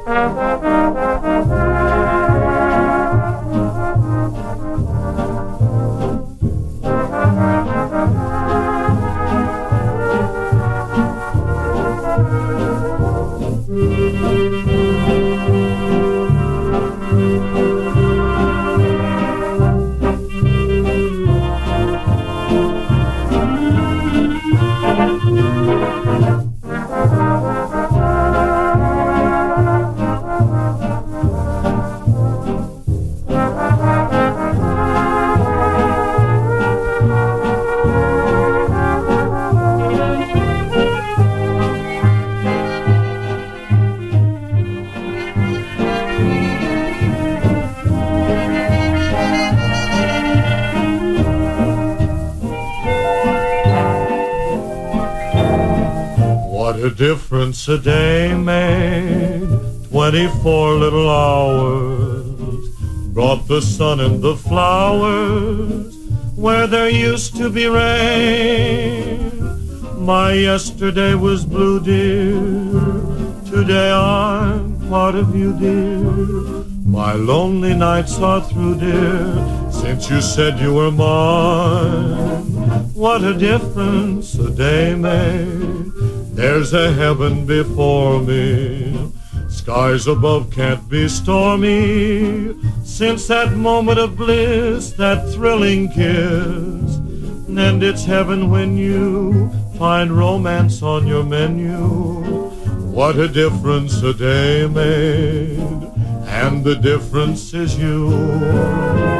What a difference a day made, 24 little hours brought the sun and the flowers where there used to be rain. My yesterday was blue, dear, today I'm part of you, dear. My lonely nights are through, dear, since you said you were mine. What a difference a day made. There's a heaven before me, skies above can't be stormy. Since that moment of bliss, that thrilling kiss, and it's heaven when you find romance on your menu. What a difference a day made, and the difference is you.